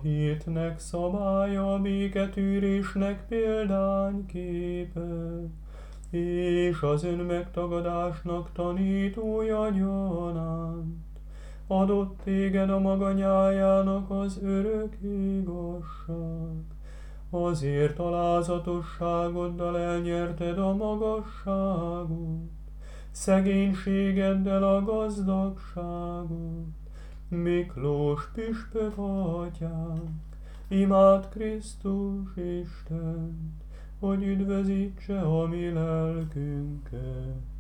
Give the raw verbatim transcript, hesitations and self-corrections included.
hétnek szabálya, béketűrésnek példányképe, és az önmegtagadásnak tanítója gyanánt. Adott téged a maga nyájának az örök igazság. Azért alázatosságoddal elnyerted a magasságot, szegénységeddel a gazdagságot. Miklós püspök atyánk, imád Krisztus Istent, hogy üdvözítse a mi lelkünket.